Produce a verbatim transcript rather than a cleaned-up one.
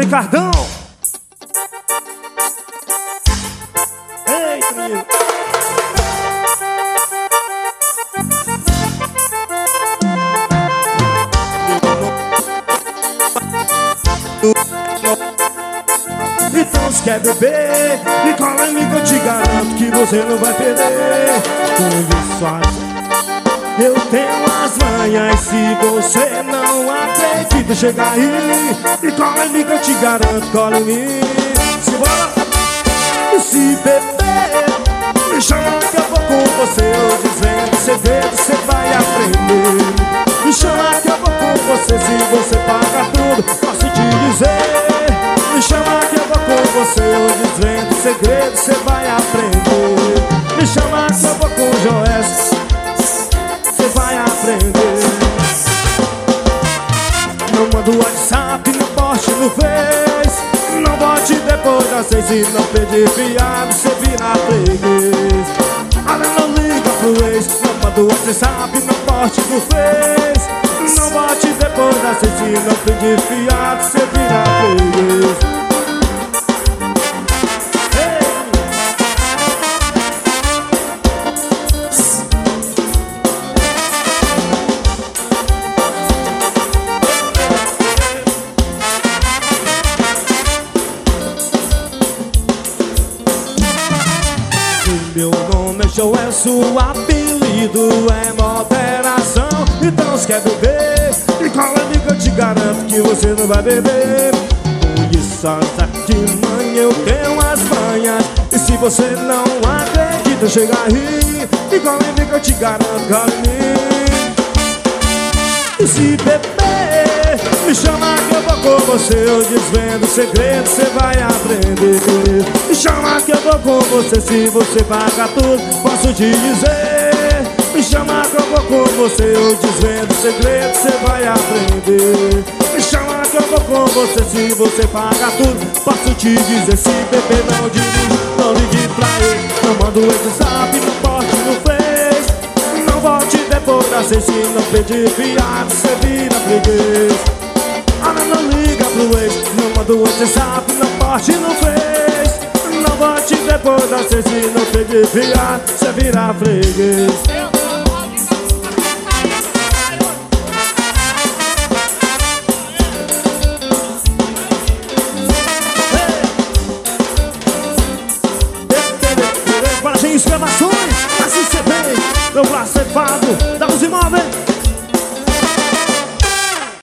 Ricardão. Eita, menino. Então se quer beber, e cola em mim que eu te garanto que você não vai perder. Com isso eu tenho as manhas, se você não acredita, chega aí e cola em mim que eu te garanto, cola em mim. Se bora, e se beber, me chama que eu vou com você. Eu dizendo segredo, você vai aprender. Me chama que eu vou com você, se você paga tudo, posso te dizer. Me chama que eu vou com você, eu dizendo segredo, você vai aprender. Me chama que eu vou com o Joés, vai aprender. Não manda o WhatsApp, não poste no Face. Não bote depois das seis e não pedir fiado, cê vira freguês. Olha, não liga pro ex. Não manda o WhatsApp, não poste no Face. Não bote depois das seis e não pedir fiado, cê vira freguês. Meu nome é Joés, o apelido é moderação. Então se quer beber, e cola em mim que eu te garanto que você não vai beber. Com isso aqui, mãe, eu tenho as manhas, e se você não acredita, chega aí e cola em mim que eu te garanto, cola em mim. E se beber, me chama que eu vou com você. Eu desvendo o segredo, você vai aprender. Me chama que eu vou com você, se você paga tudo, posso te dizer. Me chama que eu vou com você, eu desvendo o segredo, você vai aprender. Me chama que eu vou com você, se você paga tudo, posso te dizer. Se beber não dirige, não ligue pra ele. Não manda o WhatsApp, não poste no Face. Não volte depois da seis, se não pedir fiado, cê vira freguês. Olha, não liga pro ex. Não manda o WhatsApp, não poste no Face. Não volte depois da seis, se não pedir fiado, cê vira freguês.